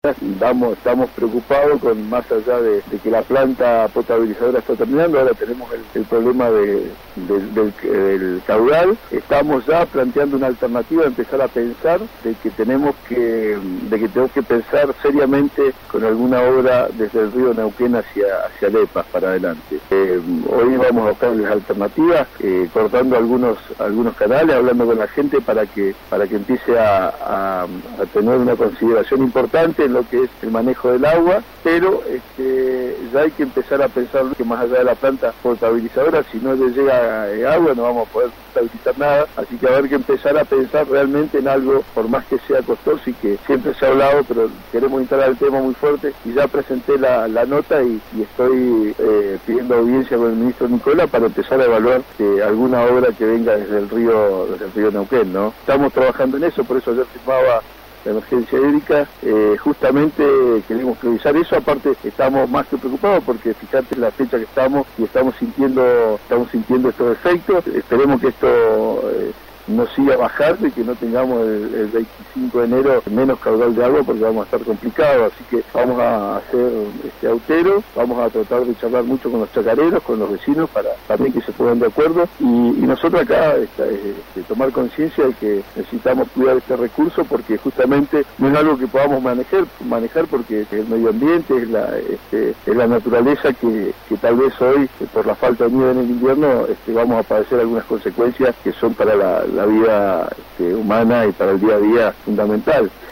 estamos preocupados con, más allá de que la planta potabilizadora está terminando, ahora tenemos el problema del caudal. Estamos ya planteando una alternativa, empezar a pensar de que tenemos que pensar seriamente con alguna obra desde el río Neuquén hacia Lepas para adelante. Hoy vamos a buscar las alternativas, cortando algunos canales, hablando con la gente para que empiece a tener una consideración importante en lo que es el manejo del agua, pero ya hay que empezar a pensar que más allá de la planta potabilizadora, si no le llega agua no vamos a poder potabilizar nada, así que va a haber que empezar a pensar realmente en algo, por más que sea costoso y que siempre se ha hablado, pero queremos instalar el tema muy fuerte, y ya presenté la nota y estoy pidiendo audiencia con el ministro Nicola para empezar a evaluar alguna obra que venga desde el río Neuquén, ¿no? Estamos trabajando en eso, por eso ayer firmaba la emergencia hídrica, justamente queremos priorizar eso. Aparte estamos más que preocupados porque fíjate la fecha que estamos y estamos sintiendo estos efectos. Esperemos que esto no siga bajando y que no tengamos el 25 de enero menos caudal de agua, porque vamos a estar complicados. Así que vamos a hacer auteros, vamos a tratar de charlar mucho con los chacareros, con los vecinos, para también que se pongan de acuerdo, y nosotros acá tomar conciencia de que necesitamos cuidar este recurso, porque justamente no es algo que podamos manejar porque el medio ambiente es la naturaleza que tal vez hoy, por la falta de nieve en el invierno, vamos a padecer algunas consecuencias que son para la vida humana y para el día a día fundamental.